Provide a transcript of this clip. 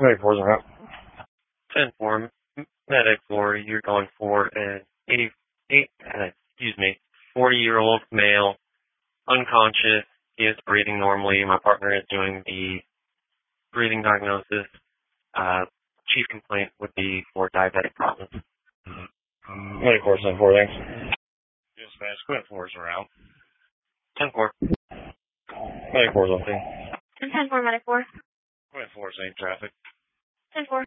Medic 4's en route. 10-4, Medic 4, you're going for an 40-year-old male, unconscious. He is breathing normally. My partner is doing the breathing diagnosis. Chief complaint would be for diabetic problems. Medic 4's 10-4, thanks. Dispatch, Quint 4's around. 10-4. Medic 4's on scene. 10-4, Medic 4. Quint 4's in traffic. 10-4.